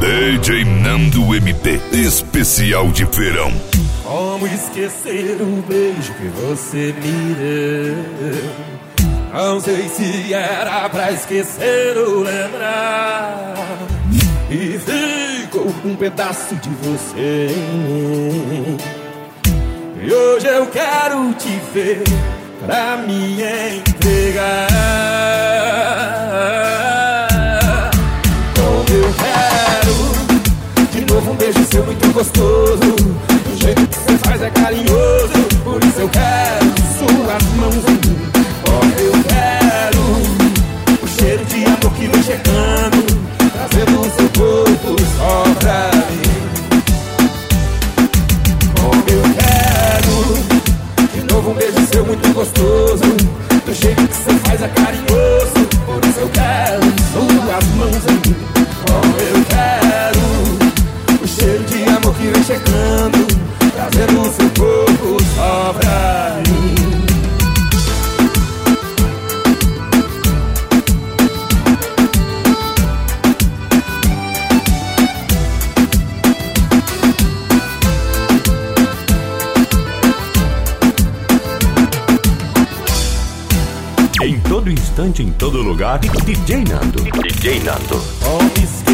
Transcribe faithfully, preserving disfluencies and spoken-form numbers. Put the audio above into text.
D J Nando M P, especial de verão. Como esquecer o beijo que você me deu? Não sei se era pra esquecer ou lembrar. E ficou um pedaço de você em mim. E hoje eu quero te ver pra me entregar. Como eu quero de novo um beijo seu muito gostoso. Do jeito que você faz é carinhoso. Por isso eu quero suas mãos em mim. Como eu quero o cheiro de amor que vem chegando, trazendo o seu corpo só pra mim. Como eu quero de novo um beijo seu muito gostoso. Do jeito que você faz é carinhoso. Por isso eu quero suas mãos em mim. Como eu quero o cheiro de amor que vem chegando, trazendo o seu corpo só pra mim. Em todo instante, em todo lugar, D J Nando. D J Nando. Como